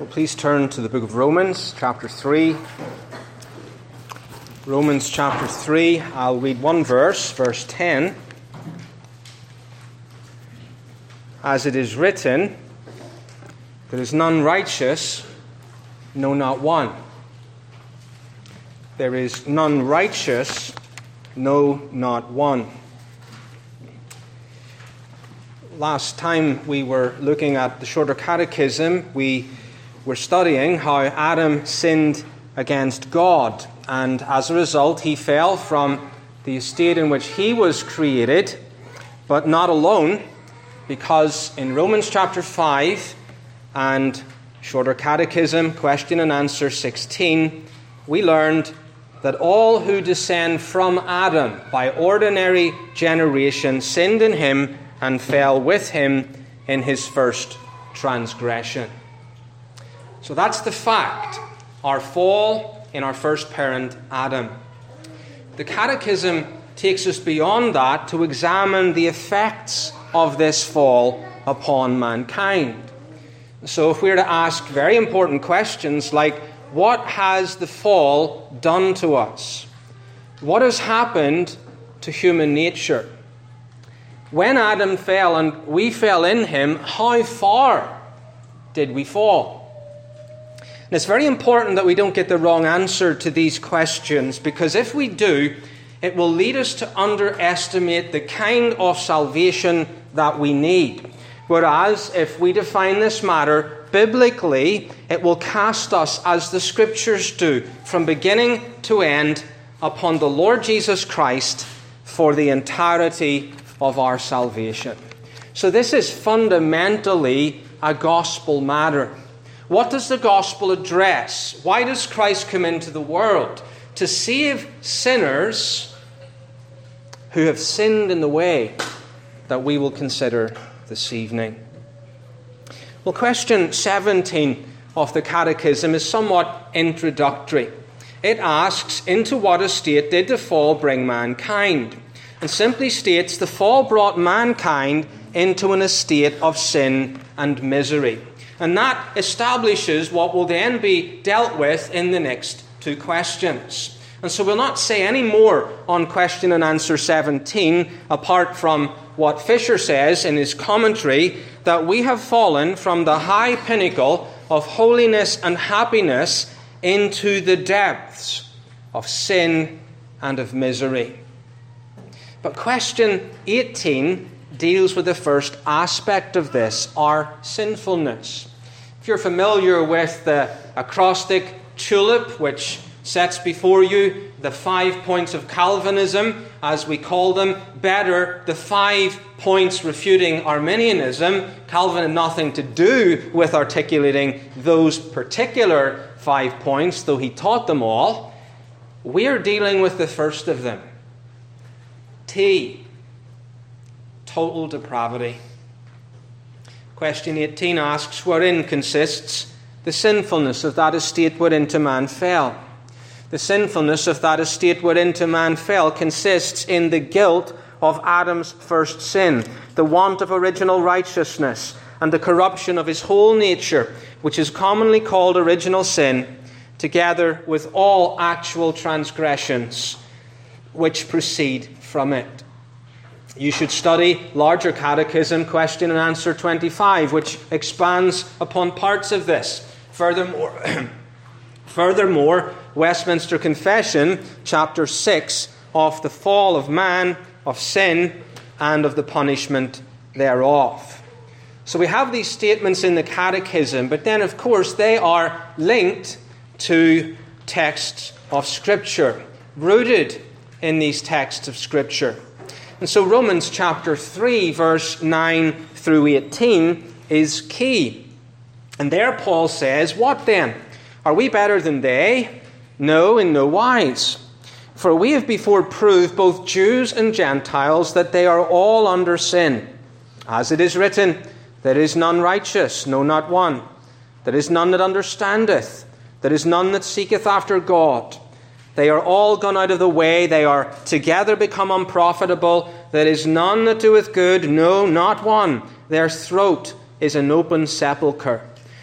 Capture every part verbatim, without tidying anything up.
Well, please turn to the book of Romans, chapter three. Romans chapter three, I'll read one verse, verse ten. As it is written, there is none righteous, no, not one. There is none righteous, no, not one. Last time we were looking at the Shorter Catechism, we were studying how Adam sinned against God, and as a result he fell from the estate in which he was created, but not alone, because in Romans chapter five and Shorter Catechism, question and answer sixteen, we learned that all who descend from Adam by ordinary generation sinned in him and fell with him in his first transgression. So that's the fact, our fall in our first parent, Adam. The Catechism takes us beyond that to examine the effects of this fall upon mankind. So if we were to ask very important questions like, what has the fall done to us? What has happened to human nature? When Adam fell and we fell in him, how far did we fall? And it's very important that we don't get the wrong answer to these questions, because if we do, it will lead us to underestimate the kind of salvation that we need. Whereas, if we define this matter biblically, it will cast us, as the Scriptures do, from beginning to end upon the Lord Jesus Christ for the entirety of our salvation. So this is fundamentally a gospel matter. What does the gospel address? Why does Christ come into the world? To save sinners who have sinned in the way that we will consider this evening. Well, question seventeen of the Catechism is somewhat introductory. It asks, into what estate did the fall bring mankind? And simply states, the fall brought mankind into an estate of sin and misery. And that establishes what will then be dealt with in the next two questions. And so we'll not say any more on question and answer seventeen, apart from what Fisher says in his commentary, that we have fallen from the high pinnacle of holiness and happiness into the depths of sin and of misery. But question eighteen deals with the first aspect of this, our sinfulness. If you're familiar with the acrostic TULIP, which sets before you the five points of Calvinism, as we call them, better the five points refuting Arminianism. Calvin had nothing to do with articulating those particular five points, though he taught them all. We're dealing with the first of them. T, total depravity. Question eighteen asks, wherein consists the sinfulness of that estate whereinto man fell? The sinfulness of that estate whereinto man fell consists in the guilt of Adam's first sin, the want of original righteousness, and the corruption of his whole nature, which is commonly called original sin, together with all actual transgressions which proceed from it. You should study Larger Catechism, question and answer twenty-five, which expands upon parts of this. Furthermore, furthermore, Westminster Confession, chapter six, of the fall of man, of sin, and of the punishment thereof. So we have these statements in the Catechism, but then, of course, they are linked to texts of Scripture, rooted in these texts of Scripture. And so Romans chapter three, verse nine through eighteen is key. And there Paul says, what then? Are we better than they? No, in no wise. For we have before proved, both Jews and Gentiles, that they are all under sin. As it is written, there is none righteous, no, not one. There is none that understandeth. There is none that seeketh after God. They are all gone out of the way. They are together become unprofitable. There is none that doeth good, no, not one. Their throat is an open sepulchre.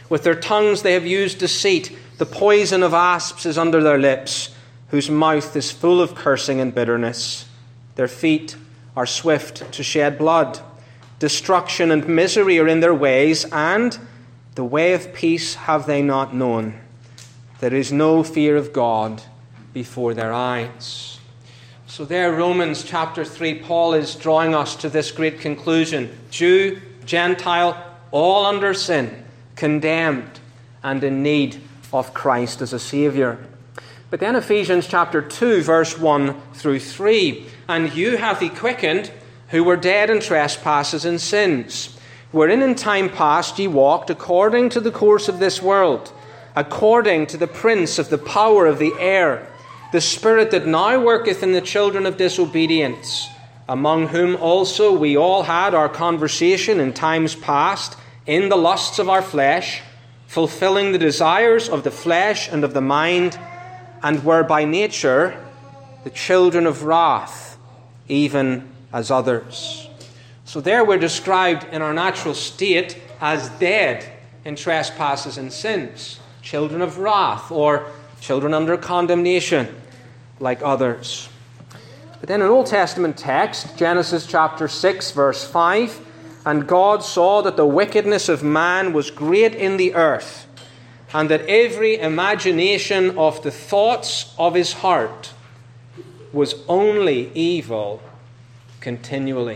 With their tongues they have used deceit. The poison of asps is under their lips, whose mouth is full of cursing and bitterness. Their feet are swift to shed blood. Destruction and misery are in their ways, and the way of peace have they not known. There is no fear of God before their eyes. So there, Romans chapter three, Paul is drawing us to this great conclusion. Jew, Gentile, all under sin, condemned and in need of Christ as a Saviour. But then Ephesians chapter two, verse one through three. And you hath he quickened, who were dead in trespasses and sins, wherein in time past ye walked according to the course of this world, according to the prince of the power of the air, the spirit that now worketh in the children of disobedience, among whom also we all had our conversation in times past, in the lusts of our flesh, fulfilling the desires of the flesh and of the mind, and were by nature the children of wrath, even as others. So there we're described in our natural state as dead in trespasses and sins, children of wrath, or children under condemnation, like others. But then an Old Testament text, Genesis chapter six, verse five, and God saw that the wickedness of man was great in the earth, and that every imagination of the thoughts of his heart was only evil continually.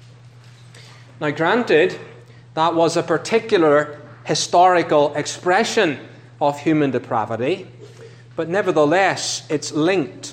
Now granted, that was a particular historical expression of human depravity, but nevertheless it's linked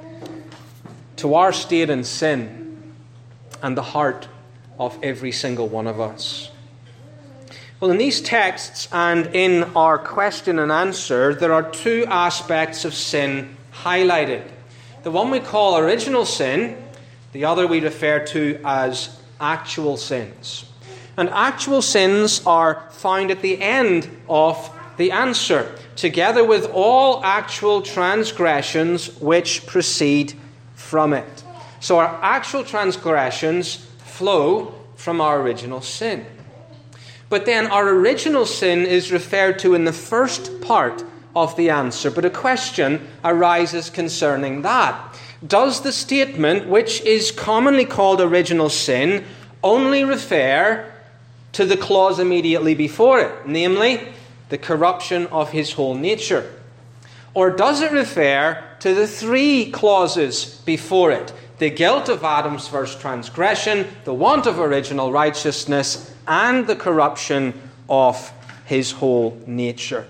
to our state in sin and the heart of every single one of us. Well, in these texts and in our question and answer, there are two aspects of sin highlighted. The one we call original sin, the other we refer to as actual sins. And actual sins are found at the end of the answer, together with all actual transgressions which proceed from it. So our actual transgressions flow from our original sin. But then our original sin is referred to in the first part of the answer, but a question arises concerning that. Does the statement, which is commonly called original sin, only refer to the clause immediately before it, namely, the corruption of his whole nature? Or does it refer to the three clauses before it? The guilt of Adam's first transgression, the want of original righteousness, and the corruption of his whole nature.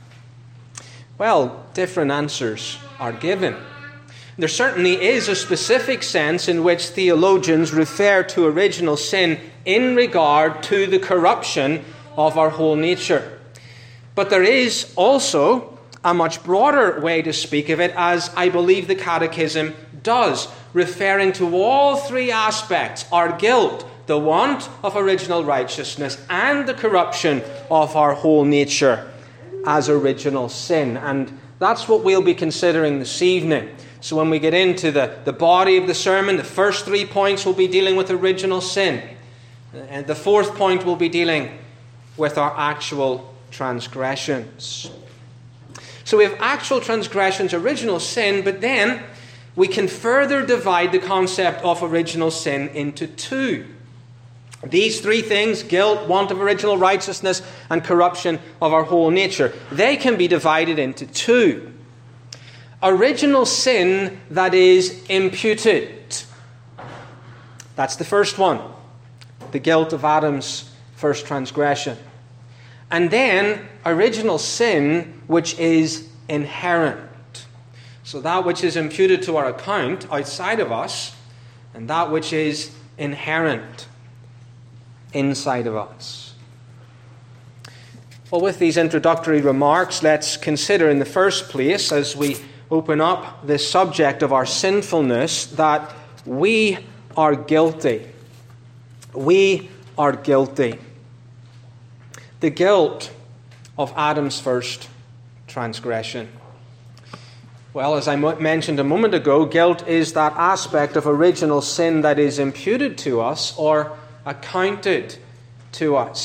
Well, different answers are given. There certainly is a specific sense in which theologians refer to original sin in regard to the corruption of our whole nature. But there is also a much broader way to speak of it, as I believe the Catechism does, referring to all three aspects: our guilt, the want of original righteousness, and the corruption of our whole nature as original sin. And that's what we'll be considering this evening. So when we get into the, the body of the sermon, the first three points will be dealing with original sin. And the fourth point will be dealing with our actual transgressions. So we have actual transgressions, original sin, but then we can further divide the concept of original sin into two. These three things, guilt, want of original righteousness, and corruption of our whole nature, they can be divided into two. Original sin that is imputed. That's the first one. The guilt of Adam's first transgression. And then original sin which is inherent. So that which is imputed to our account outside of us, and that which is inherent inside of us. Well, with these introductory remarks, let's consider in the first place, as we open up this subject of our sinfulness, that we are guilty. We are guilty. The guilt of Adam's first transgression. Well, as I mentioned a moment ago, guilt is that aspect of original sin that is imputed to us or accounted to us.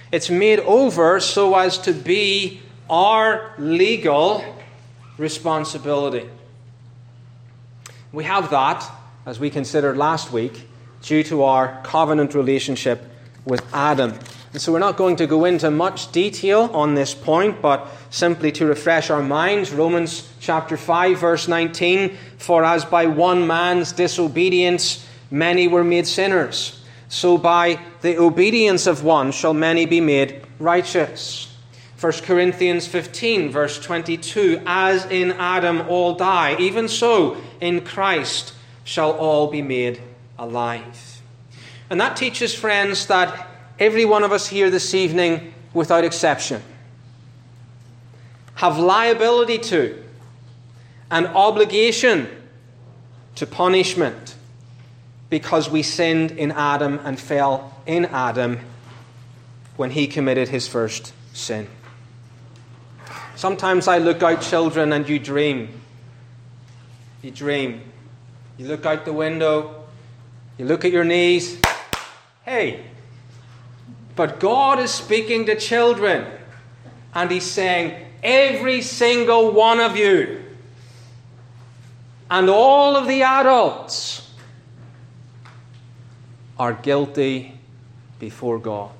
It's made over so as to be our legal responsibility. We have that, as we considered last week, due to our covenant relationship with Adam. And so we're not going to go into much detail on this point, but simply to refresh our minds, Romans chapter five, verse nineteen, for as by one man's disobedience many were made sinners, so by the obedience of one shall many be made righteous. First Corinthians fifteen, verse twenty-two, as in Adam all die, even so in Christ shall all be made alive. And that teaches, friends, that every one of us here this evening, without exception, have liability to and obligation to punishment because we sinned in Adam and fell in Adam when he committed his first sin. Sometimes I look out, children, and you dream. You dream. You look out the window. You look at your knees. Hey! But God is speaking to children, and He's saying, every single one of you and all of the adults are guilty before God.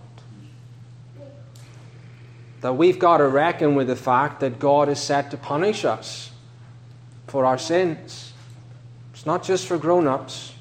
That we've got to reckon with the fact that God is set to punish us for our sins. It's not just for grown-ups.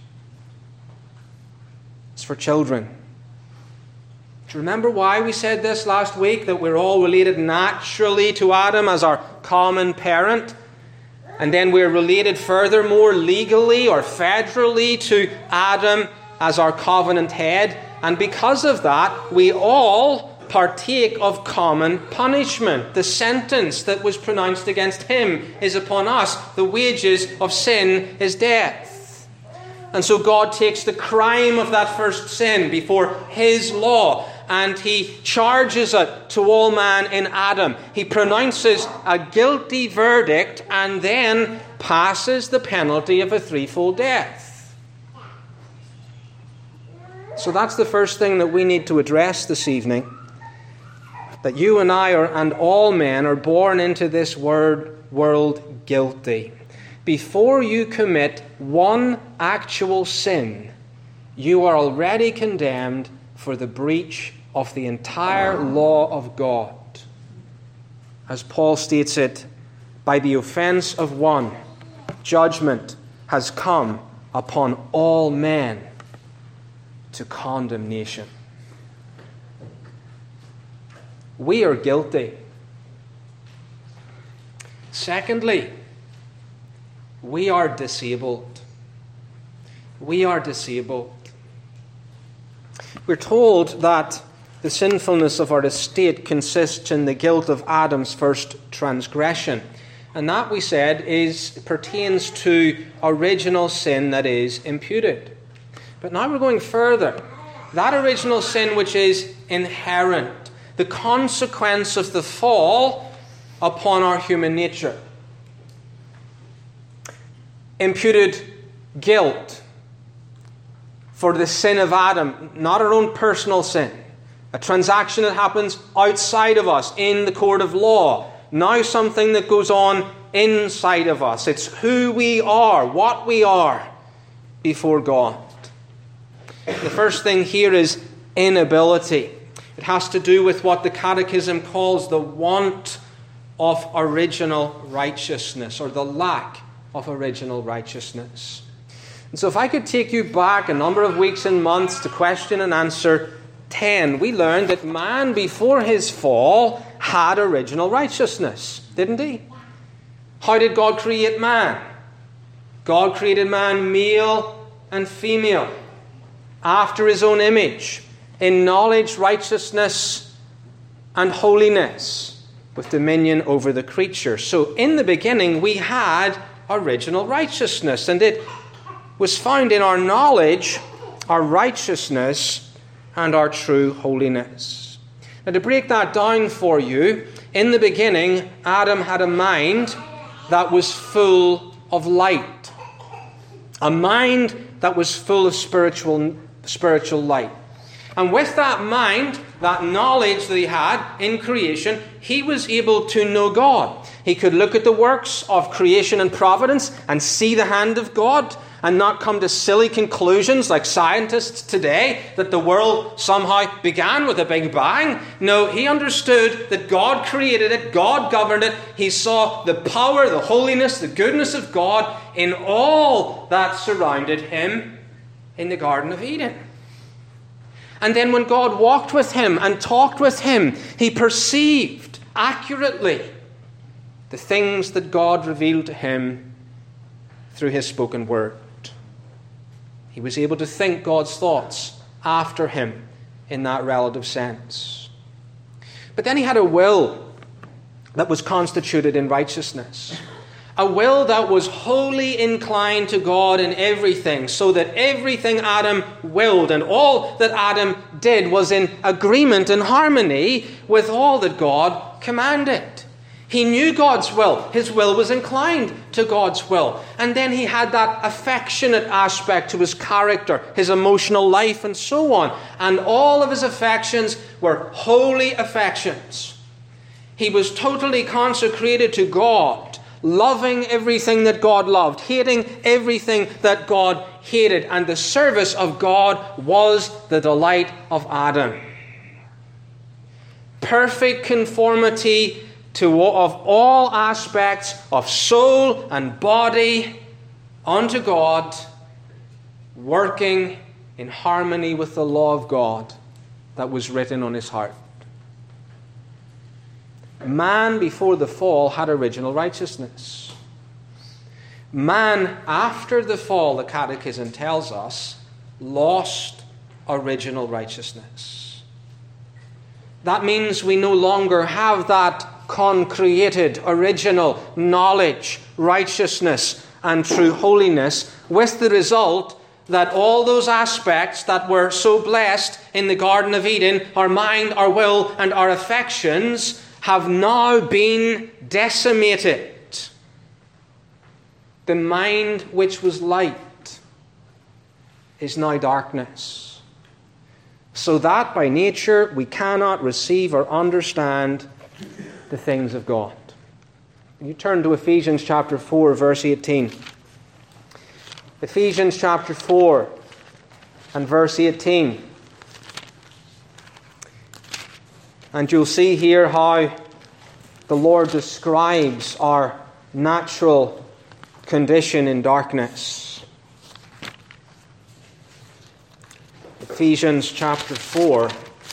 It's for children. Do you remember why we said this last week? That we're all related naturally to Adam as our common parent. And then we're related furthermore legally or federally to Adam as our covenant head. And because of that, we all partake of common punishment. The sentence that was pronounced against him is upon us. The wages of sin is death. And so God takes the crime of that first sin before His law, and He charges it to all man in Adam. He pronounces a guilty verdict and then passes the penalty of a threefold death. So that's the first thing that we need to address this evening. That you and I are, and all men are born into this world guilty. Before you commit one actual sin, you are already condemned for the breach of the entire law of God. As Paul states it, by the offense of one, judgment has come upon all men to condemnation. We are guilty. Secondly, we are disabled. We are disabled. We're told that the sinfulness of our estate consists in the guilt of Adam's first transgression. And that, we said, is pertains to original sin that is imputed. But now we're going further. That original sin which is inherent, the consequence of the fall upon our human nature. Imputed guilt for the sin of Adam, not our own personal sin. A transaction that happens outside of us in the court of law. Now something that goes on inside of us. It's who we are, what we are before God. The first thing here is inability. It has to do with what the Catechism calls the want of original righteousness, or the lack of original righteousness. And so if I could take you back a number of weeks and months to question and answer ten, we learned that man before his fall had original righteousness, didn't he? How did God create man? God created man male and female, after His own image, in knowledge, righteousness, and holiness, with dominion over the creature. So in the beginning we had original righteousness, and it was found in our knowledge, our righteousness, and our true holiness. Now, to break that down for you, in the beginning, Adam had a mind that was full of light. A mind that was full of spiritual, spiritual light. And with that mind, that knowledge that he had in creation, he was able to know God. He could look at the works of creation and providence and see the hand of God and not come to silly conclusions like scientists today that the world somehow began with a big bang. No, he understood that God created it, God governed it. He saw the power, the holiness, the goodness of God in all that surrounded him in the Garden of Eden. And then when God walked with him and talked with him, he perceived accurately the things that God revealed to him through his spoken word. He was able to think God's thoughts after him in that relative sense. But then he had a will that was constituted in righteousness. A will that was wholly inclined to God in everything, so that everything Adam willed and all that Adam did was in agreement and harmony with all that God commanded. He knew God's will. His will was inclined to God's will. And then he had that affectionate aspect to his character, his emotional life, and so on. And all of his affections were holy affections. He was totally consecrated to God, loving everything that God loved, hating everything that God hated. And the service of God was the delight of Adam. Perfect conformity to of all aspects of soul and body unto God, working in harmony with the law of God that was written on his heart. Man before the fall had original righteousness. Man after the fall, the Catechism tells us, lost original righteousness. That means we no longer have that concreated, original knowledge, righteousness, and true holiness, with the result that all those aspects that were so blessed in the Garden of Eden, our mind, our will, and our affections, have now been decimated. The mind which was light is now darkness, so that by nature we cannot receive or understand the things of God. You turn to Ephesians chapter four, verse eighteen. Ephesians chapter four and verse eighteen. And you'll see here how the Lord describes our natural condition in darkness. Ephesians chapter four,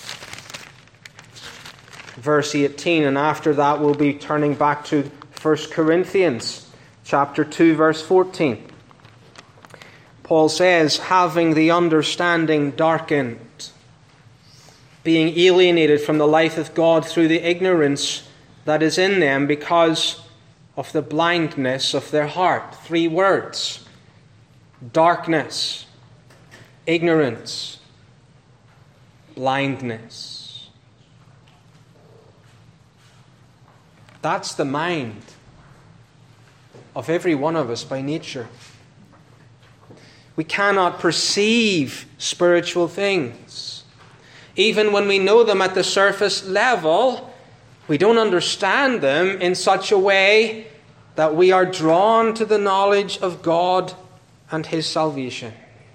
verse eighteen, and after that we'll be turning back to First Corinthians chapter two, verse fourteen. Paul says, having the understanding darkened, being alienated from the life of God through the ignorance that is in them because of the blindness of their heart. Three words: darkness, ignorance, blindness. That's the mind of every one of us by nature. We cannot perceive spiritual things. Even when we know them at the surface level, we don't understand them in such a way that we are drawn to the knowledge of God and His salvation.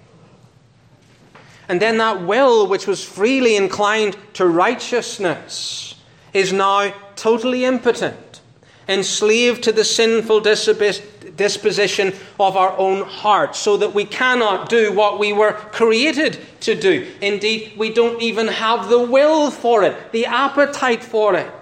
And then that will, which was freely inclined to righteousness, is now totally impotent, enslaved to the sinful disposition of our own heart, so that we cannot do what we were created to do. Indeed, we don't even have the will for it, the appetite for it.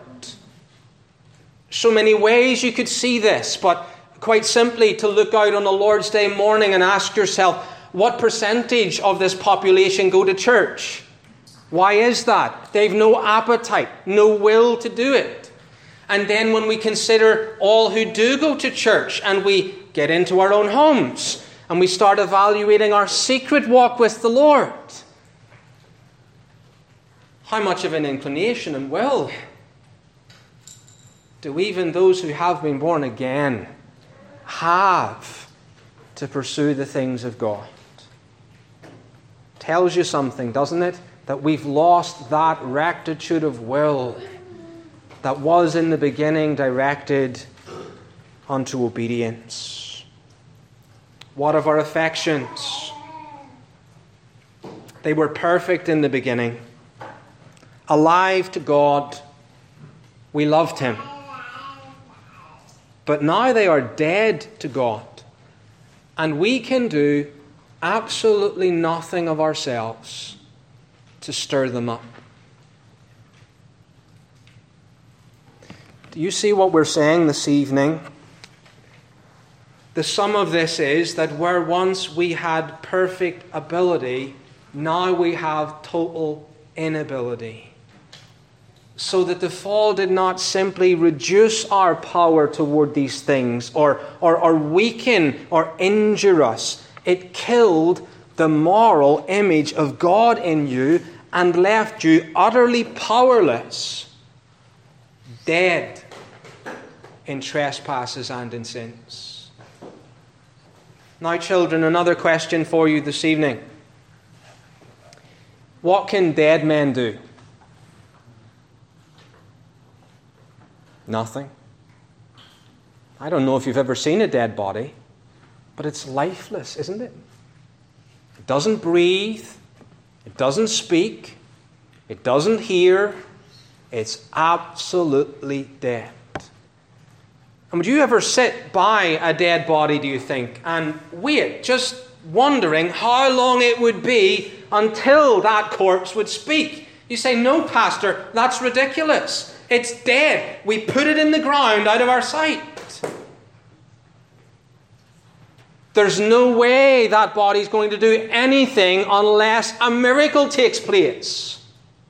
So many ways you could see this, but quite simply to look out on a Lord's Day morning and ask yourself, what percentage of this population go to church? Why is that? They've no appetite, no will to do it. And then when we consider all who do go to church and we get into our own homes and we start evaluating our secret walk with the Lord, how much of an inclination and will do even those who have been born again have to pursue the things of God? Tells you something, doesn't it? that we've lost that rectitude of will that was in the beginning directed unto obedience. What of our affections? They were perfect in the beginning. Alive to God, we loved Him. But now they are dead to God, and we can do absolutely nothing of ourselves to stir them up. Do you see what we're saying this evening? The sum of this is that where once we had perfect ability, now we have total inability. So that the fall did not simply reduce our power toward these things or, or, or weaken or injure us. It killed the moral image of God in you and left you utterly powerless, dead in trespasses and in sins. Now, children, another question for you this evening. What can dead men do? Nothing. I don't know if you've ever seen a dead body, but it's lifeless, isn't it? It doesn't breathe. It doesn't speak. It doesn't hear. It's absolutely dead. And would you ever sit by a dead body, do you think, and wait, just wondering how long it would be until that corpse would speak? You say, no, Pastor, that's ridiculous. It's dead. We put it in the ground out of our sight. There's no way that body's going to do anything unless a miracle takes place.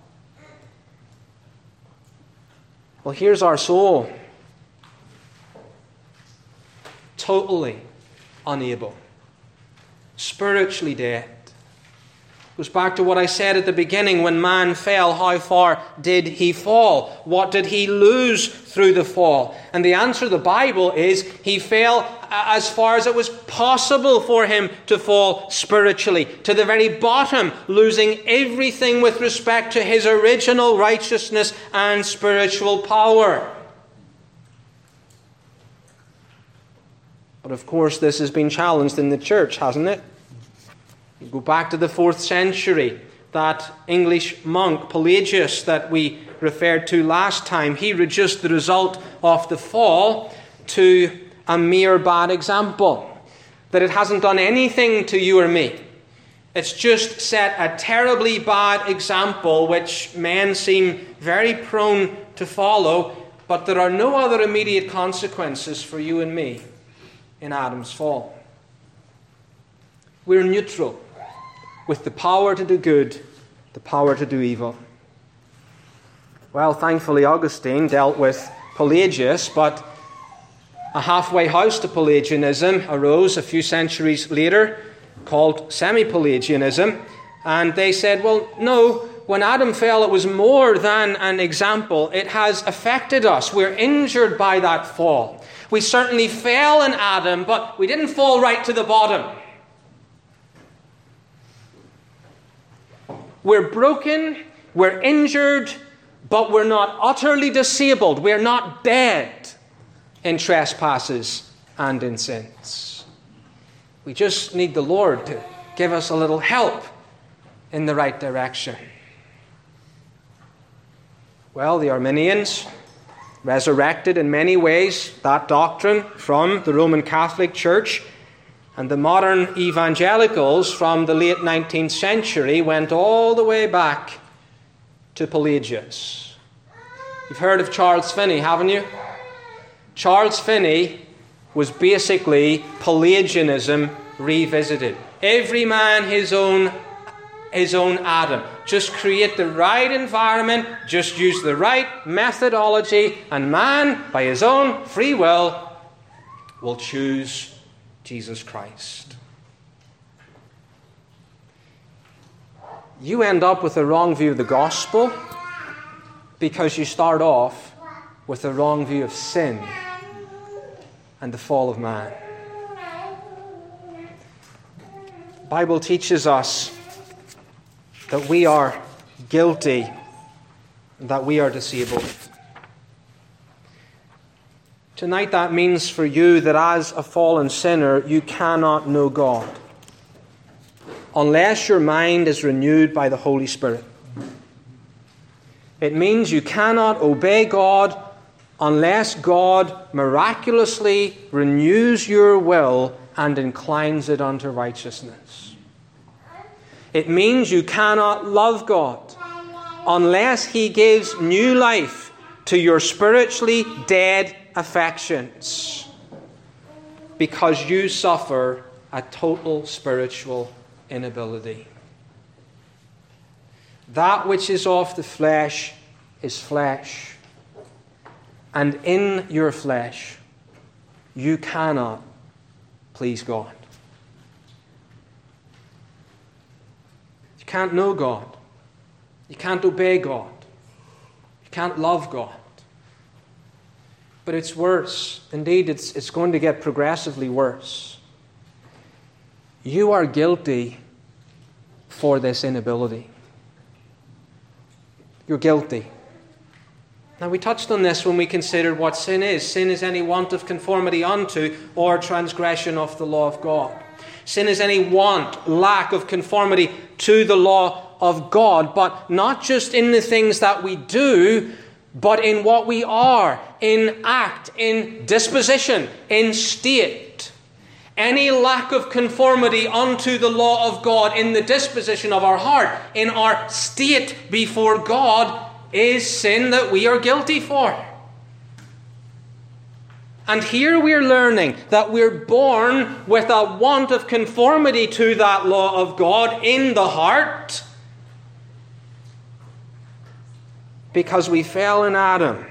Well, here's our soul. Totally unable. Spiritually dead. Goes back to what I said at the beginning. When man fell, how far did he fall? What did he lose through the fall? And the answer of the Bible is he fell as far as it was possible for him to fall spiritually, to the very bottom, losing everything with respect to his original righteousness and spiritual power. But of course, this has been challenged in the church, hasn't it? You go back to the fourth century, that English monk Pelagius that we referred to last time, he reduced the result of the fall to a mere bad example. That it hasn't done anything to you or me. It's just set a terribly bad example which men seem very prone to follow, but there are no other immediate consequences for you and me in Adam's fall. We're neutral, with the power to do good, the power to do evil. Well, thankfully Augustine dealt with Pelagius, but a halfway house to Pelagianism arose a few centuries later, called semi-Pelagianism, and they said, well, no, when Adam fell, it was more than an example. It has affected us. We're injured by that fall. We certainly fell in Adam, but we didn't fall right to the bottom. We're broken, we're injured, but we're not utterly disabled. We're not dead in trespasses and in sins. We just need the Lord to give us a little help in the right direction. Well, the Arminians resurrected in many ways that doctrine from the Roman Catholic Church, and the modern evangelicals from the late nineteenth century went all the way back to Pelagius. You've heard of Charles Finney, haven't you? Charles Finney was basically Pelagianism revisited. Every man his own, his own Adam. Just create the right environment, just use the right methodology, and man, by his own free will, will choose Jesus Christ. You end up with a wrong view of the gospel because you start off with a wrong view of sin and the fall of man. The Bible teaches us that we are guilty, that we are disabled. Tonight that means for you that as a fallen sinner, you cannot know God unless your mind is renewed by the Holy Spirit. It means you cannot obey God unless God miraculously renews your will and inclines it unto righteousness. It means you cannot love God unless He gives new life to your spiritually dead affections, because you suffer a total spiritual inability. That which is of the flesh is flesh, and in your flesh you cannot please God. You can't know God. You can't obey God. You can't love God. But it's worse. Indeed, it's, it's going to get progressively worse. You are guilty for this inability. You're guilty. Now, we touched on this when we considered what sin is. Sin is any want of conformity unto or transgression of the law of God. Sin is any want, lack of conformity to the law of God, but not just in the things that we do, but in what we are, in act, in disposition, in state. Any lack of conformity unto the law of God in the disposition of our heart, in our state before God, is sin that we are guilty for. And here we're learning that we're born with a want of conformity to that law of God in the heart, because we fell in Adam.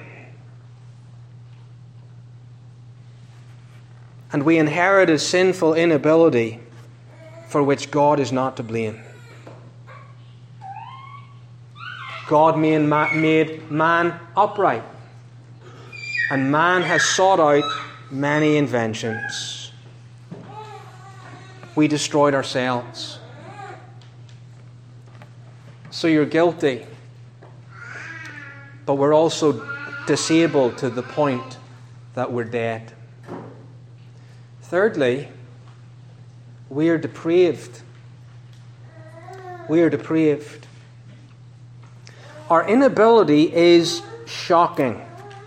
And we inherit a sinful inability for which God is not to blame. God made man upright, and man has sought out many inventions. We destroyed ourselves. So you're guilty, but we're also disabled to the point that we're dead. Thirdly, we are depraved. We are depraved. Our inability is shocking,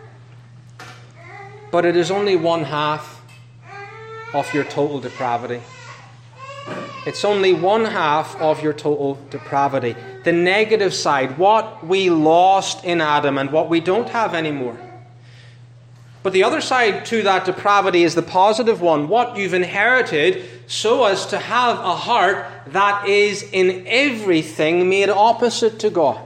but it is only one half of your total depravity. It's only one half of your total depravity. The negative side, what we lost in Adam and what we don't have anymore. But the other side to that depravity is the positive one, what you've inherited, so as to have a heart that is in everything made opposite to God.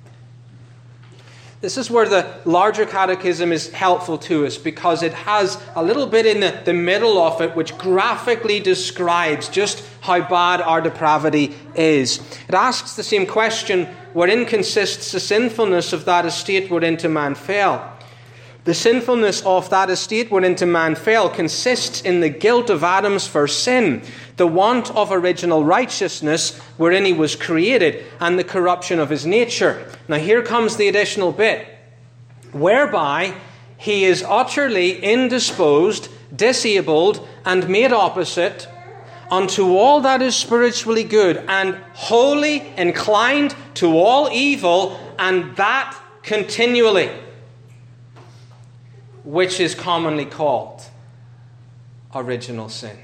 This is where the larger catechism is helpful to us, because it has a little bit in the, the middle of it which graphically describes just how bad our depravity is. It asks the same question, wherein consists the sinfulness of that estate whereinto man fell. The sinfulness of that estate whereinto man fell consists in the guilt of Adam's first sin, the want of original righteousness wherein he was created, and the corruption of his nature. Now here comes the additional bit, whereby he is utterly indisposed, disabled, and made opposite unto all that is spiritually good, and wholly inclined to all evil, and that continually, which is commonly called original sin.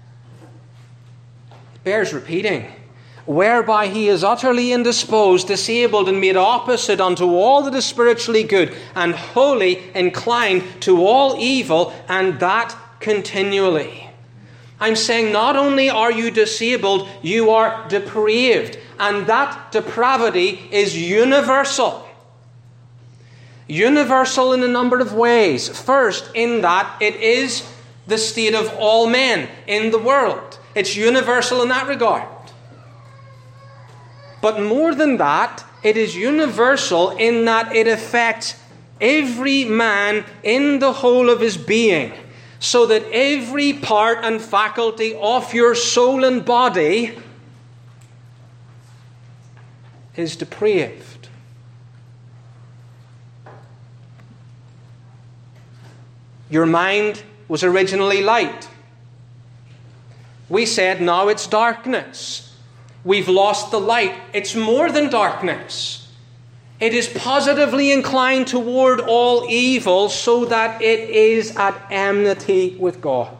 It bears repeating. Whereby he is utterly indisposed, disabled, and made opposite unto all that is spiritually good, and wholly inclined to all evil, and that continually. I'm saying not only are you disabled, you are depraved, and that depravity is universal. Universal in a number of ways. First, in that it is the state of all men in the world. It's universal in that regard. But more than that, it is universal in that it affects every man in the whole of his being, so that every part and faculty of your soul and body is depraved. Your mind was originally light. We said now it's darkness. We've lost the light. It's more than darkness. It is positively inclined toward all evil so that it is at enmity with God.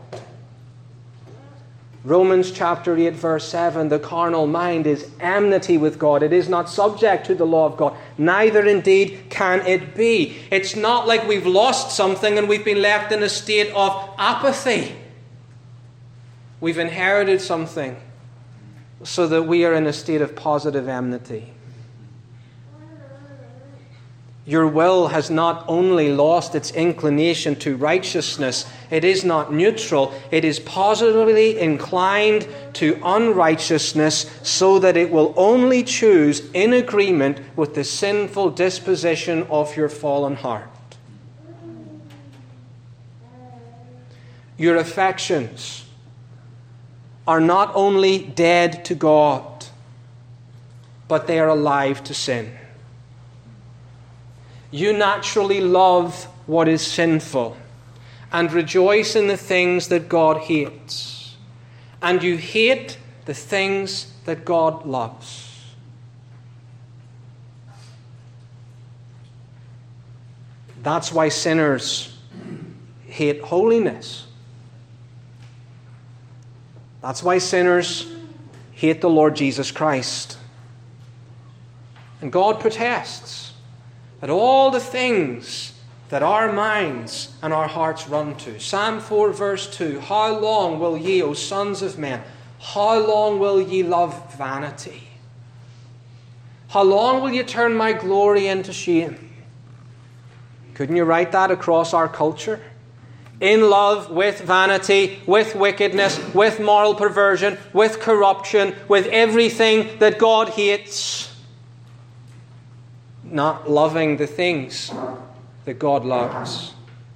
Romans chapter eight verse seven, the carnal mind is enmity with God. It is not subject to the law of God. Neither indeed can it be. It's not like we've lost something and we've been left in a state of apathy. We've inherited something so that we are in a state of positive enmity. Your will has not only lost its inclination to righteousness, it is not neutral, it is positively inclined to unrighteousness so that it will only choose in agreement with the sinful disposition of your fallen heart. Your affections are not only dead to God, but they are alive to sin. You naturally love what is sinful and rejoice in the things that God hates. And you hate the things that God loves. That's why sinners hate holiness. That's why sinners hate the Lord Jesus Christ. And God protests that all the things that our minds and our hearts run to. Psalm four verse two, how long will ye, O sons of men, how long will ye love vanity? How long will you turn my glory into shame? Couldn't you write that across our culture? In love with vanity, with wickedness, with moral perversion, with corruption, with everything that God hates. Not loving the things that God loves.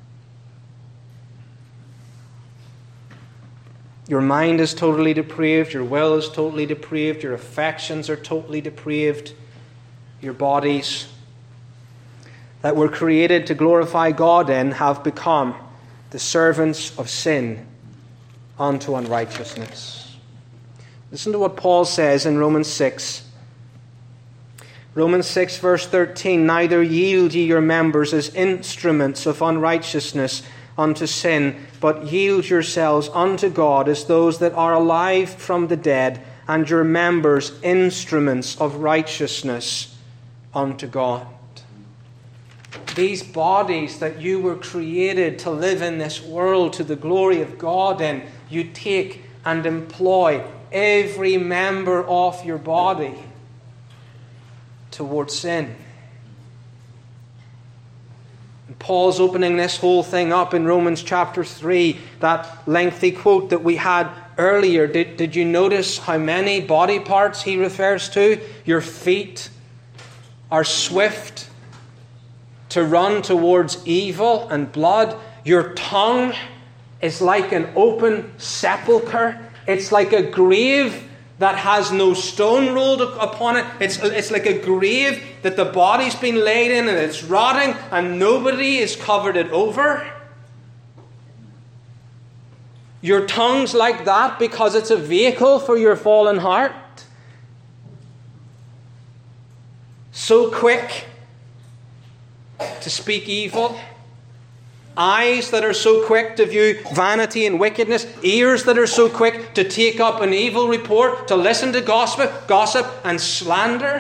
Your mind is totally depraved. Your will is totally depraved. Your affections are totally depraved. Your bodies that were created to glorify God in have become the servants of sin unto unrighteousness. Listen to what Paul says in Romans six. Romans six verse thirteen, neither yield ye your members as instruments of unrighteousness unto sin, but yield yourselves unto God as those that are alive from the dead, and your members instruments of righteousness unto God. These bodies that you were created to live in this world to the glory of God in, you take and employ every member of your body towards sin. And Paul's opening this whole thing up in Romans chapter three, that lengthy quote that we had earlier. Did, did you notice how many body parts he refers to? Your feet are swift to run towards evil and blood. Your tongue is like an open sepulchre. It's like a grave that has no stone rolled upon it. It's, it's like a grave that the body's been laid in and it's rotting and nobody has covered it over. Your tongue's like that because it's a vehicle for your fallen heart. So quick to speak evil. Eyes that are so quick to view vanity and wickedness. Ears that are so quick to take up an evil report, to listen to gossip, gossip and slander.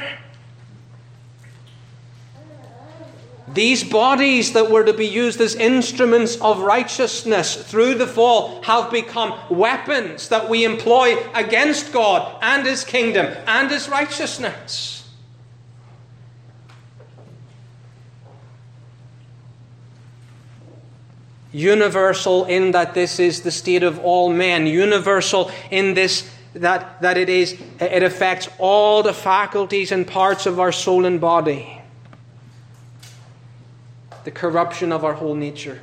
These bodies that were to be used as instruments of righteousness through the fall have become weapons that we employ against God and His kingdom and His righteousness. Universal in that this is the state of all men. Universal in this that, that it is it affects all the faculties and parts of our soul and body. The corruption of our whole nature.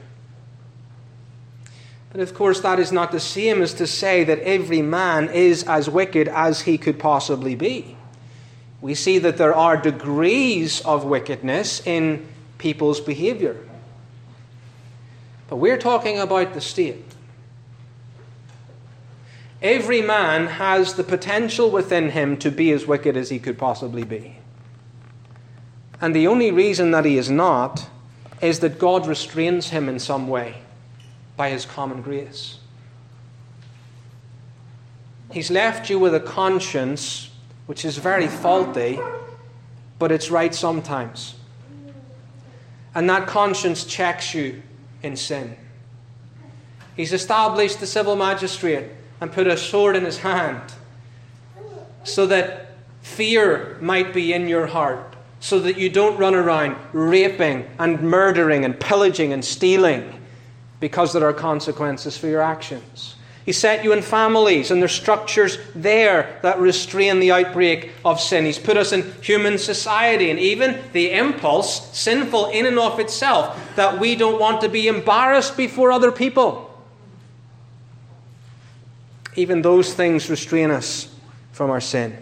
But of course that is not the same as to say that every man is as wicked as he could possibly be. We see that there are degrees of wickedness in people's behavior. But we're talking about the state. Every man has the potential within him to be as wicked as he could possibly be. And the only reason that he is not is that God restrains him in some way by his common grace. He's left you with a conscience which is very faulty, but it's right sometimes. And that conscience checks you in sin. He's established the civil magistrate and put a sword in his hand so that fear might be in your heart, so that you don't run around raping and murdering and pillaging and stealing, because there are consequences for your actions. He set you in families, and there's structures there that restrain the outbreak of sin. He's put us in human society, and even the impulse, sinful in and of itself, that we don't want to be embarrassed before other people. Even those things restrain us from our sin.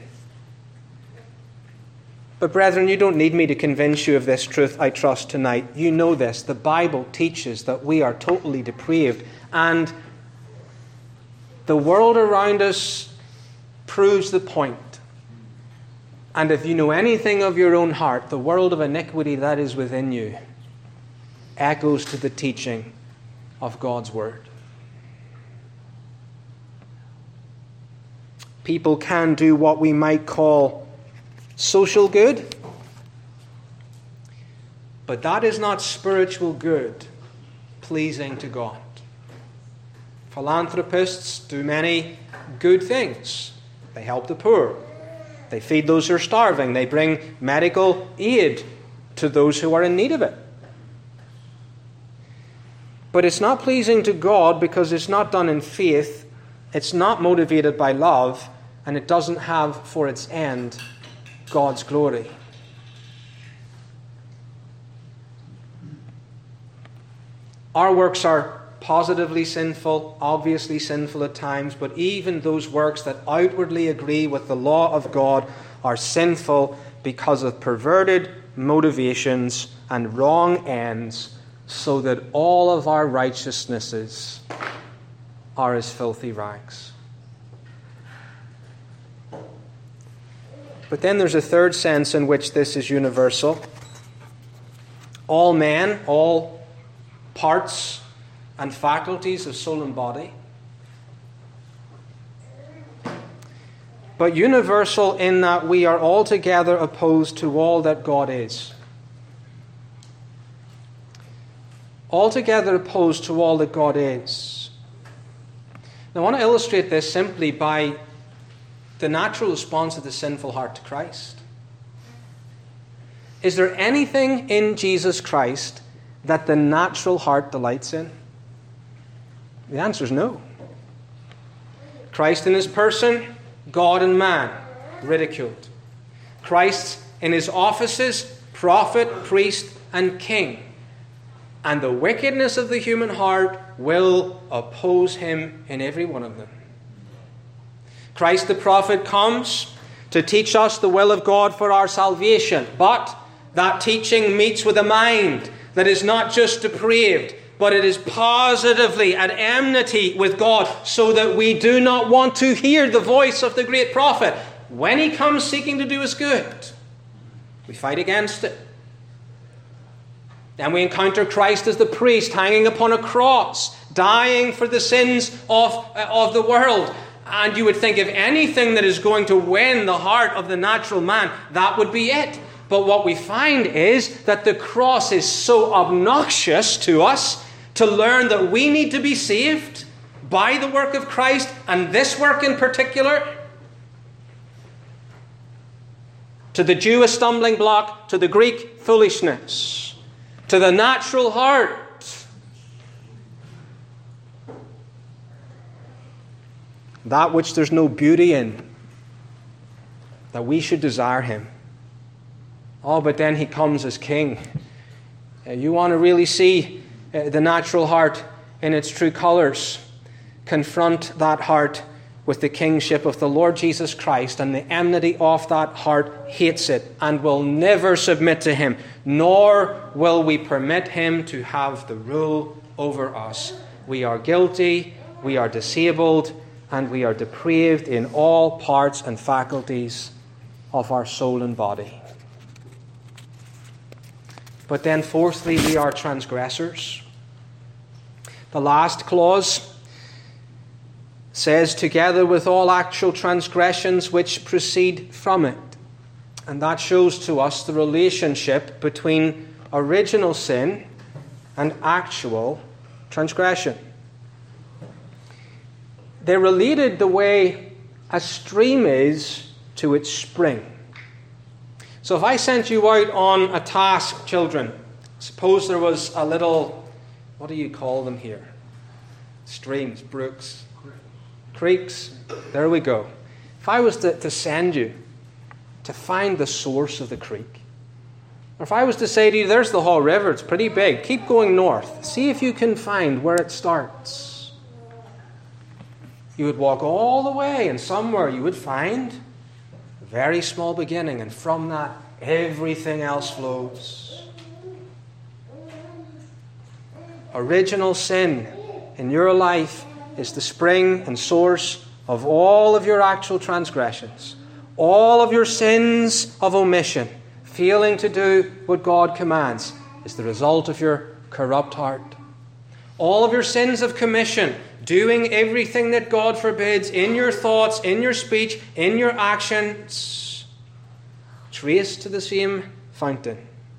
But brethren, you don't need me to convince you of this truth, I trust, tonight. You know this. The Bible teaches that we are totally depraved, and the world around us proves the point. And if you know anything of your own heart, the world of iniquity that is within you echoes to the teaching of God's Word. People can do what we might call social good, but that is not spiritual good pleasing to God. Philanthropists do many good things. They help the poor. They feed those who are starving. They bring medical aid to those who are in need of it. But it's not pleasing to God because it's not done in faith, it's not motivated by love, and it doesn't have for its end God's glory. Our works are positively sinful, obviously sinful at times, but even those works that outwardly agree with the law of God are sinful because of perverted motivations and wrong ends, so that all of our righteousnesses are as filthy rags. But then there's a third sense in which this is universal. All men, all parts and faculties of soul and body, but universal in that we are altogether opposed to all that God is. Altogether opposed to all that God is. Now, I want to illustrate this simply by the natural response of the sinful heart to Christ. Is there anything in Jesus Christ that the natural heart delights in? The answer is no. Christ in his person, God and man, ridiculed. Christ in his offices, prophet, priest, and king. And the wickedness of the human heart will oppose him in every one of them. Christ the prophet comes to teach us the will of God for our salvation. But that teaching meets with a mind that is not just depraved, but it is positively at enmity with God, so that we do not want to hear the voice of the great prophet. When he comes seeking to do us good, we fight against it. Then we encounter Christ as the priest hanging upon a cross, dying for the sins of, of the world. And you would think if anything that is going to win the heart of the natural man, that would be it. But what we find is that the cross is so obnoxious to us to learn that we need to be saved by the work of Christ, and this work in particular. To the Jew a stumbling block, to the Greek foolishness, to the natural heart that which there's no beauty in, that we should desire him. Oh, but then he comes as king. Uh, you want to really see uh, the natural heart in its true colors. Confront that heart with the kingship of the Lord Jesus Christ, and the enmity of that heart hates it and will never submit to him, nor will we permit him to have the rule over us. We are guilty, we are disabled, and we are depraved in all parts and faculties of our soul and body. But then fourthly, we are transgressors. The last clause says, together with all actual transgressions which proceed from it. And that shows to us the relationship between original sin and actual transgression. They're related the way a stream is to its spring. So if I sent you out on a task, children, suppose there was a little, what do you call them here? Streams, brooks, creeks. There we go. If I was to, to send you to find the source of the creek, or if I was to say to you, there's the Haw River, it's pretty big, keep going north, see if you can find where it starts. You would walk all the way, and somewhere you would find a very small beginning, and from that everything else flows. Original sin in your life is the spring and source of all of your actual transgressions, all of your sins of omission. Failing to do what God commands is the result of your corrupt heart. All of your sins of commission, doing everything that God forbids in your thoughts, in your speech, in your actions, trace to the same fountain.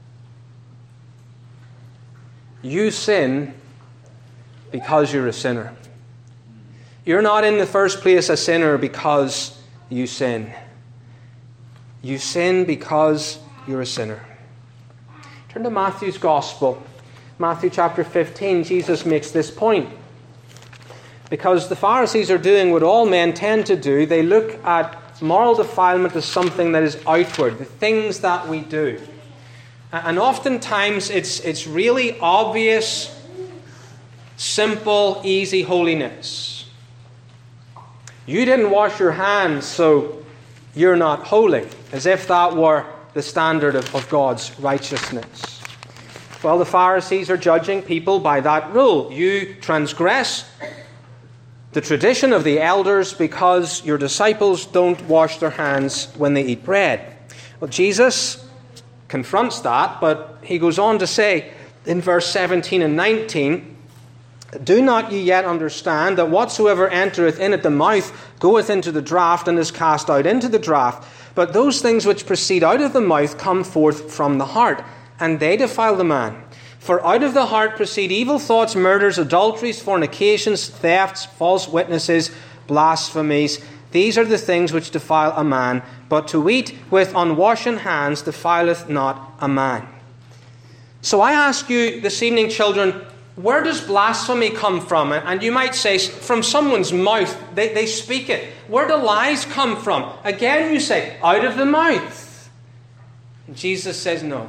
You sin because you're a sinner. You're not in the first place a sinner because you sin. You sin because you're a sinner. Turn to Matthew's Gospel. Matthew chapter fifteen, Jesus makes this point. Because the Pharisees are doing what all men tend to do. They look at moral defilement as something that is outward, the things that we do. And oftentimes it's, it's really obvious, simple, easy holiness. You didn't wash your hands, so you're not holy, as if that were the standard of, of God's righteousness. Well, the Pharisees are judging people by that rule. You transgress the tradition of the elders because your disciples don't wash their hands when they eat bread. Well, Jesus confronts that, but he goes on to say in verse seventeen and nineteen, do not ye yet understand that whatsoever entereth in at the mouth goeth into the draught and is cast out into the draught? But those things which proceed out of the mouth come forth from the heart, and they defile the man. For out of the heart proceed evil thoughts, murders, adulteries, fornications, thefts, false witnesses, blasphemies. These are the things which defile a man. But to eat with unwashen hands defileth not a man. So I ask you this evening, children, where does blasphemy come from? And you might say, from someone's mouth. They, they speak it. Where do lies come from? Again, you say, out of the mouth. And Jesus says, no.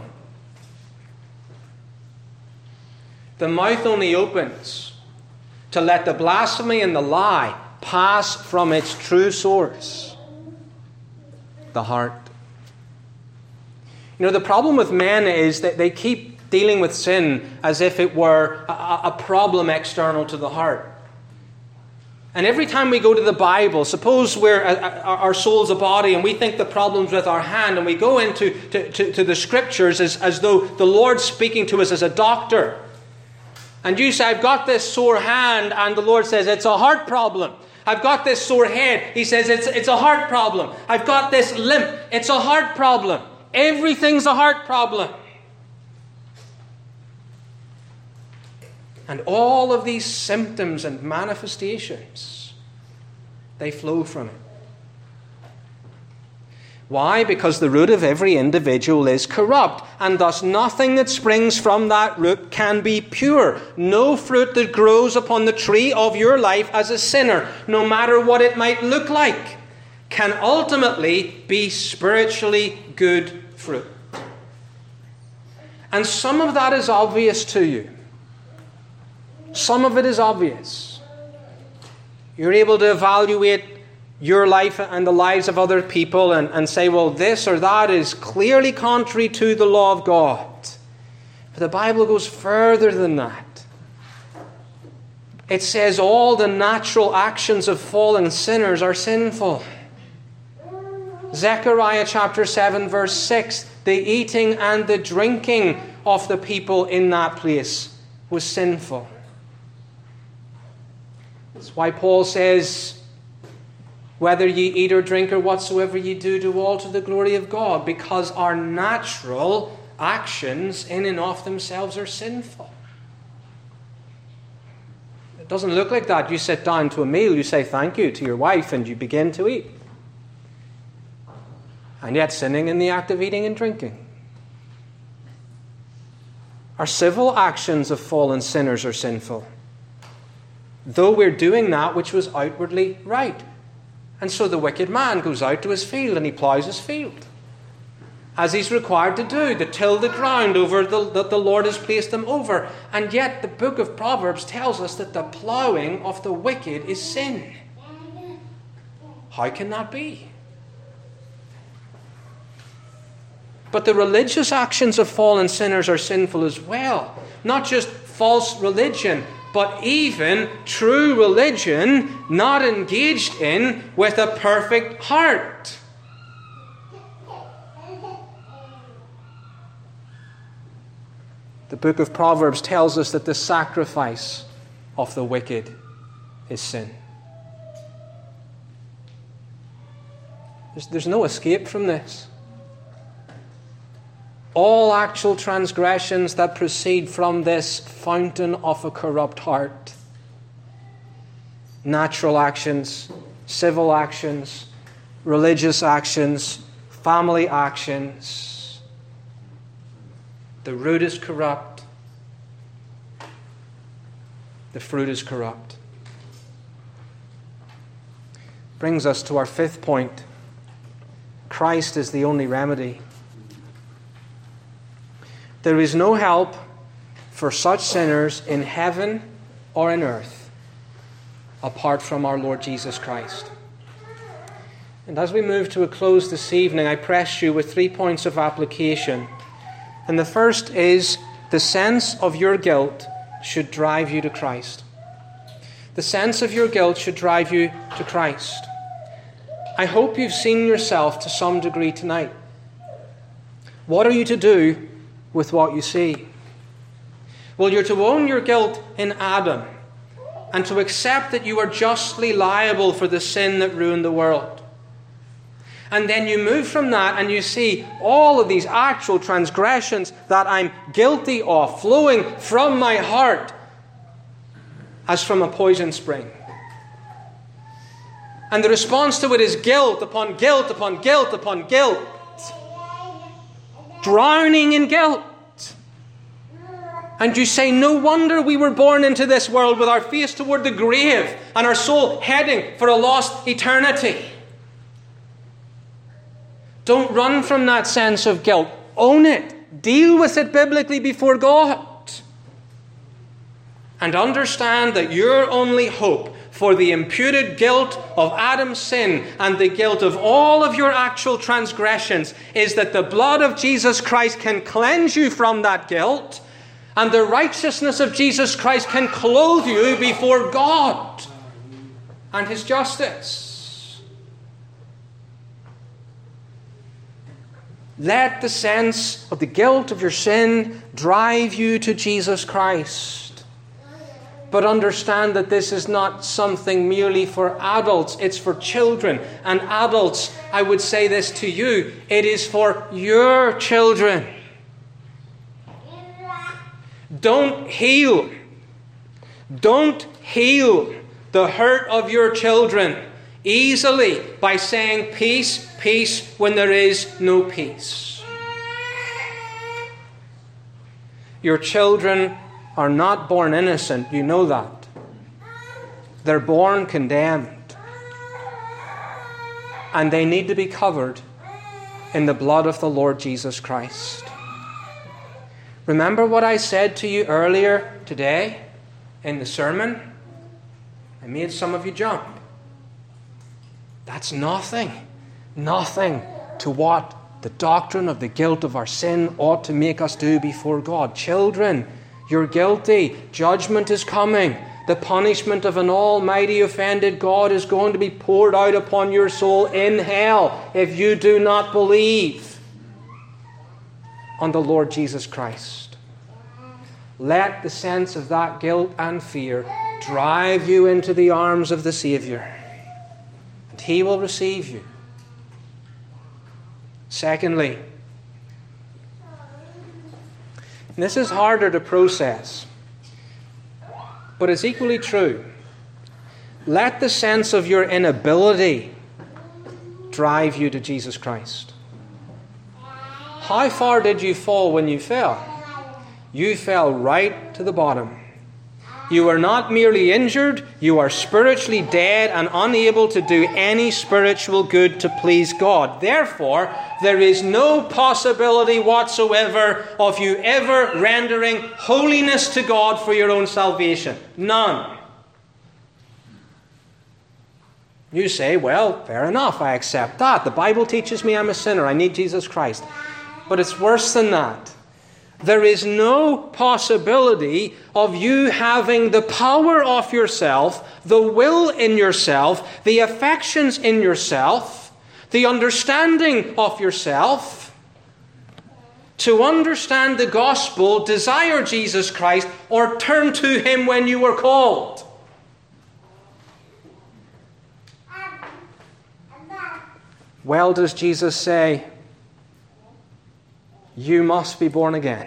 The mouth only opens to let the blasphemy and the lie pass from its true source, the heart. You know, the problem with men is that they keep dealing with sin as if it were a, a problem external to the heart. And every time we go to the Bible, suppose we're a, a, our soul's a body and we think the problem's with our hand, and we go into to, to, to the Scriptures as, as though the Lord's speaking to us as a doctor. And you say, I've got this sore hand, and the Lord says, it's a heart problem. I've got this sore head. He says, it's, it's a heart problem. I've got this limp. It's a heart problem. Everything's a heart problem. And all of these symptoms and manifestations, they flow from it. Why? Because the root of every individual is corrupt, and thus nothing that springs from that root can be pure. No fruit that grows upon the tree of your life as a sinner, no matter what it might look like, can ultimately be spiritually good fruit. And some of that is obvious to you. Some of it is obvious. You're able to evaluate your life and the lives of other people and, and say, well, this or that is clearly contrary to the law of God. But the Bible goes further than that. It says all the natural actions of fallen sinners are sinful. Zechariah chapter seven verse six, the eating and the drinking of the people in that place was sinful. That's why Paul says, whether ye eat or drink or whatsoever ye do, do all to the glory of God, because our natural actions in and of themselves are sinful. It doesn't look like that. You sit down to a meal, you say thank you to your wife, and you begin to eat. And yet sinning in the act of eating and drinking. Our civil actions of fallen sinners are sinful, though we're doing that which was outwardly right. And so the wicked man goes out to his field and he ploughs his field, as he's required to do, to till the ground over the, that the Lord has placed him over. And yet the book of Proverbs tells us that the ploughing of the wicked is sin. How can that be? But the religious actions of fallen sinners are sinful as well. Not just false religion, but even true religion not engaged in with a perfect heart. The book of Proverbs tells us that the sacrifice of the wicked is sin. There's, there's no escape from this. All actual transgressions that proceed from this fountain of a corrupt heart, natural actions, civil actions, religious actions, family actions, the root is corrupt, the fruit is corrupt. Brings us to our fifth point. Christ is the only remedy. There is no help for such sinners in heaven or in earth apart from our Lord Jesus Christ. And as we move to a close this evening, I press you with three points of application. And the first is, the sense of your guilt should drive you to Christ. The sense of your guilt should drive you to Christ. I hope you've seen yourself to some degree tonight. What are you to do with what you see? Well, you're to own your guilt in Adam and to accept that you are justly liable for the sin that ruined the world. And then you move from that and you see all of these actual transgressions that I'm guilty of flowing from my heart as from a poison spring. And the response to it is guilt upon guilt upon guilt upon guilt. Drowning in guilt. And you say, no wonder we were born into this world with our face toward the grave and our soul heading for a lost eternity. Don't run from that sense of guilt. Own it. Deal with it biblically before God. And understand that your only hope for the imputed guilt of Adam's sin and the guilt of all of your actual transgressions is that the blood of Jesus Christ can cleanse you from that guilt, and the righteousness of Jesus Christ can clothe you before God and His justice. Let the sense of the guilt of your sin drive you to Jesus Christ. But understand that this is not something merely for adults. It's for children. And adults, I would say this to you, it is for your children. Don't heal. Don't heal the hurt of your children easily by saying peace, peace when there is no peace. Your children are not born innocent, you know that. They're born condemned. And they need to be covered in the blood of the Lord Jesus Christ. Remember what I said to you earlier today in the sermon? I made some of you jump. That's nothing, nothing to what the doctrine of the guilt of our sin ought to make us do before God. Children, you're guilty. Judgment is coming. The punishment of an almighty offended God is going to be poured out upon your soul in hell if you do not believe on the Lord Jesus Christ. Let the sense of that guilt and fear drive you into the arms of the Savior, and He will receive you. Secondly, and this is harder to process, but it's equally true. Let the sense of your inability drive you to Jesus Christ. How far did you fall when you fell? You fell right to the bottom. You are not merely injured, you are spiritually dead and unable to do any spiritual good to please God. Therefore, there is no possibility whatsoever of you ever rendering holiness to God for your own salvation. None. You say, well, fair enough, I accept that. The Bible teaches me I'm a sinner, I need Jesus Christ. But it's worse than that. There is no possibility of you having the power of yourself, the will in yourself, the affections in yourself, the understanding of yourself, to understand the gospel, desire Jesus Christ, or turn to Him when you are called. Well, does Jesus say, you must be born again.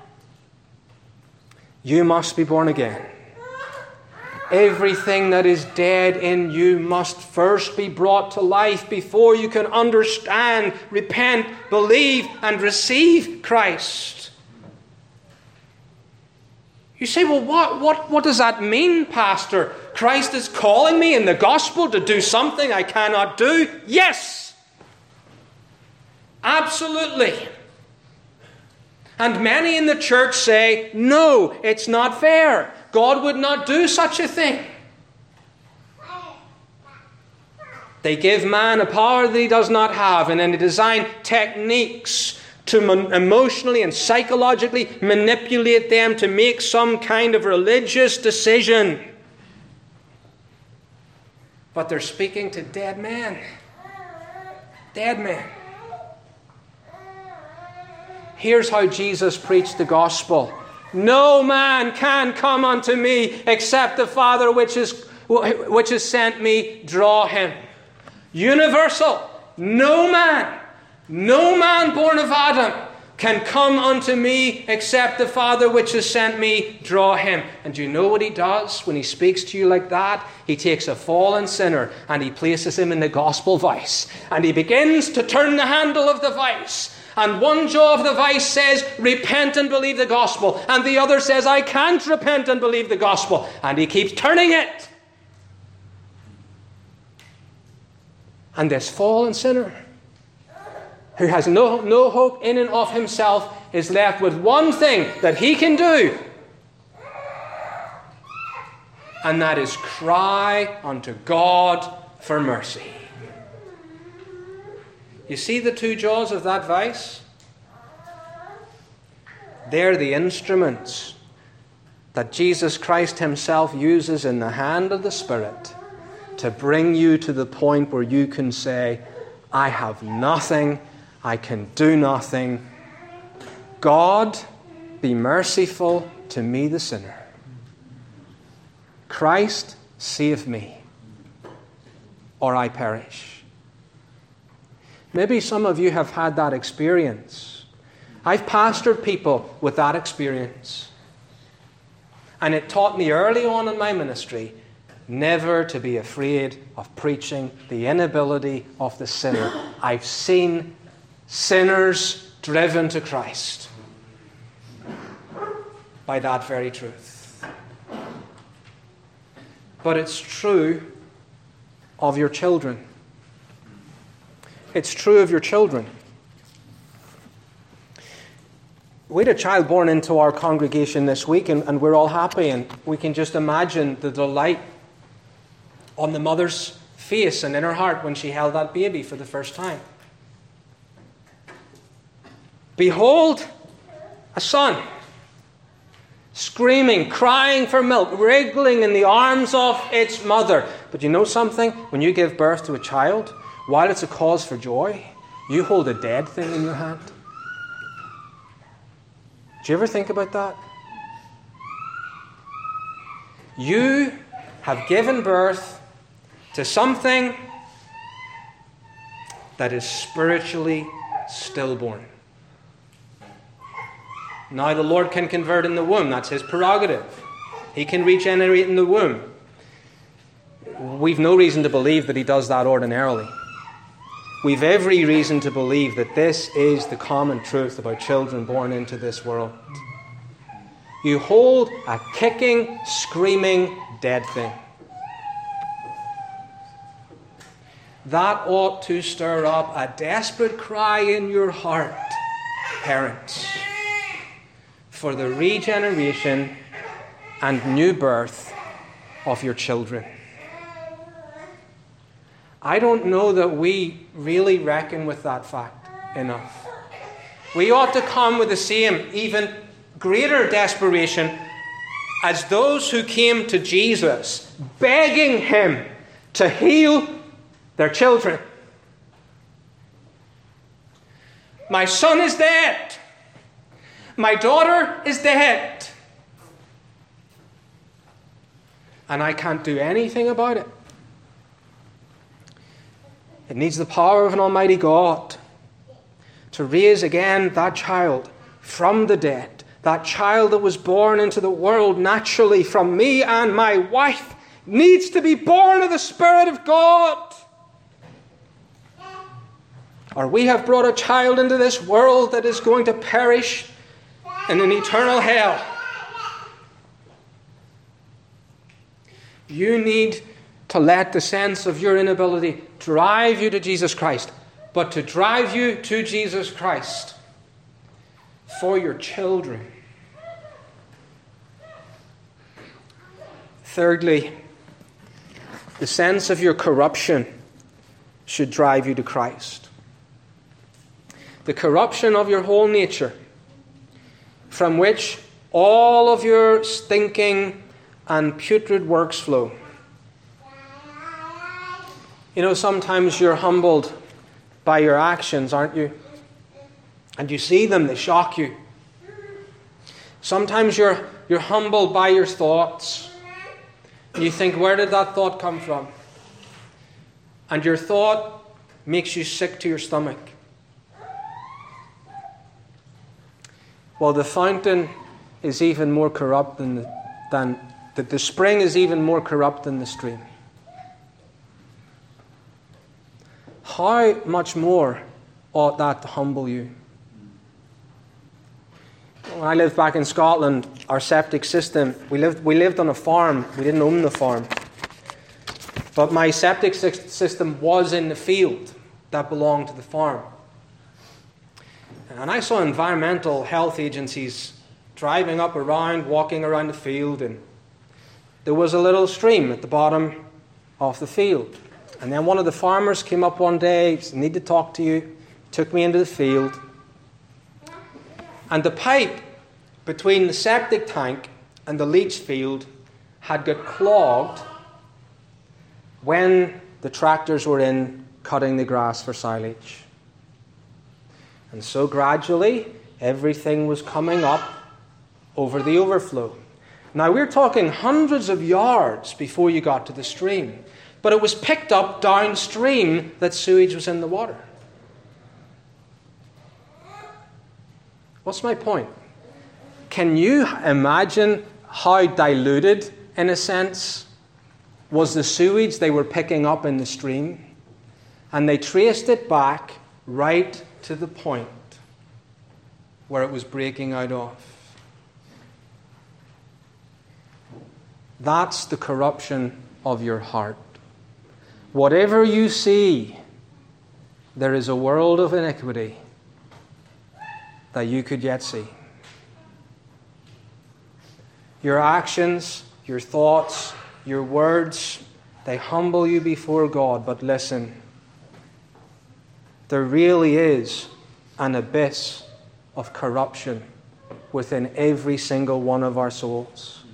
You must be born again. Everything that is dead in you must first be brought to life before you can understand, repent, believe, and receive Christ. You say, well, what, what, what does that mean, Pastor? Christ is calling me in the gospel to do something I cannot do? Yes! Absolutely. And many in the church say, no, it's not fair. God would not do such a thing. They give man a power that he does not have, and then they design techniques to mon- emotionally and psychologically manipulate them to make some kind of religious decision. But they're speaking to dead men. Dead men. Here's how Jesus preached the gospel. No man can come unto me except the Father which is which has sent me draw him. Universal. No man, no man born of Adam can come unto me except the Father which has sent me draw him. And do you know what he does when he speaks to you like that? He takes a fallen sinner and he places him in the gospel vice. And he begins to turn the handle of the vice. And one jaw of the vice says, repent and believe the gospel. And the other says, I can't repent and believe the gospel. And he keeps turning it. And this fallen sinner, who has no, no hope in and of himself, is left with one thing that he can do. And that is cry unto God for mercy. You see the two jaws of that vice? They're the instruments that Jesus Christ Himself uses in the hand of the Spirit to bring you to the point where you can say, I have nothing, I can do nothing. God, be merciful to me, the sinner. Christ, save me, or I perish. Maybe some of you have had that experience. I've pastored people with that experience. And it taught me early on in my ministry never to be afraid of preaching the inability of the sinner. I've seen sinners driven to Christ by that very truth. But it's true of your children. It's true of your children. We had a child born into our congregation this week, and, and we're all happy, and we can just imagine the delight on the mother's face and in her heart when she held that baby for the first time. Behold, a son, screaming, crying for milk, wriggling in the arms of its mother. But you know something? When you give birth to a child, while it's a cause for joy, you hold a dead thing in your hand. Do you ever think about that? You have given birth to something that is spiritually stillborn. Now the Lord can convert in the womb. That's His prerogative. He can regenerate in the womb. We've no reason to believe that He does that ordinarily. We've every reason to believe that this is the common truth about children born into this world. You hold a kicking, screaming, dead thing. That ought to stir up a desperate cry in your heart, parents, for the regeneration and new birth of your children. I don't know that we really reckon with that fact enough. We ought to come with the same, even greater desperation as those who came to Jesus, begging Him to heal their children. My son is dead. My daughter is dead. And I can't do anything about it. It needs the power of an almighty God to raise again that child from the dead. That child that was born into the world naturally from me and my wife needs to be born of the Spirit of God. Or we have brought a child into this world that is going to perish in an eternal hell. You need to let the sense of your inability drive you to Jesus Christ, but to drive you to Jesus Christ for your children. Thirdly, the sense of your corruption should drive you to Christ. The corruption of your whole nature, from which all of your stinking and putrid works flow. You know, sometimes you're humbled by your actions, aren't you? And you see them, they shock you. Sometimes you're, you're humbled by your thoughts. And you think, where did that thought come from? And your thought makes you sick to your stomach. Well, the fountain is even more corrupt than the, than the, the spring is even more corrupt than the stream. How much more ought that to humble you? When I lived back in Scotland, our septic system, we lived, we lived on a farm. We didn't own the farm. But my septic system was in the field that belonged to the farm. And I saw environmental health agencies driving up around, walking around the field, and there was a little stream at the bottom of the field. And then one of the farmers came up one day, said, "Need to talk to you." Took me into the field. And the pipe between the septic tank and the leach field had got clogged when the tractors were in cutting the grass for silage. And so gradually, everything was coming up over the overflow. Now, we're talking hundreds of yards before you got to the stream. But it was picked up downstream that sewage was in the water. What's my point? Can you imagine how diluted, in a sense, was the sewage they were picking up in the stream? And they traced it back right to the point where it was breaking out of. That's the corruption of your heart. Whatever you see, there is a world of iniquity that you could yet see. Your actions, your thoughts, your words, They humble you before God, but listen, there really is an abyss of corruption within every single one of our souls.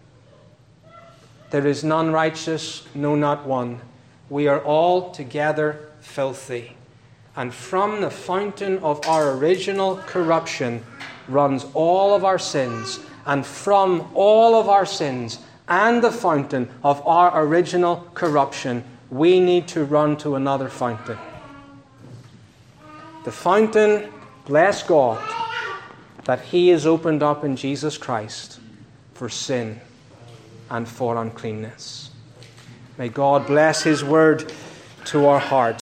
There is none righteous, no, not one. We are all together filthy. And from the fountain of our original corruption runs all of our sins. And from all of our sins and the fountain of our original corruption, we need to run to another fountain. The fountain, bless God, that He has opened up in Jesus Christ for sin and for uncleanness. May God bless His word to our hearts.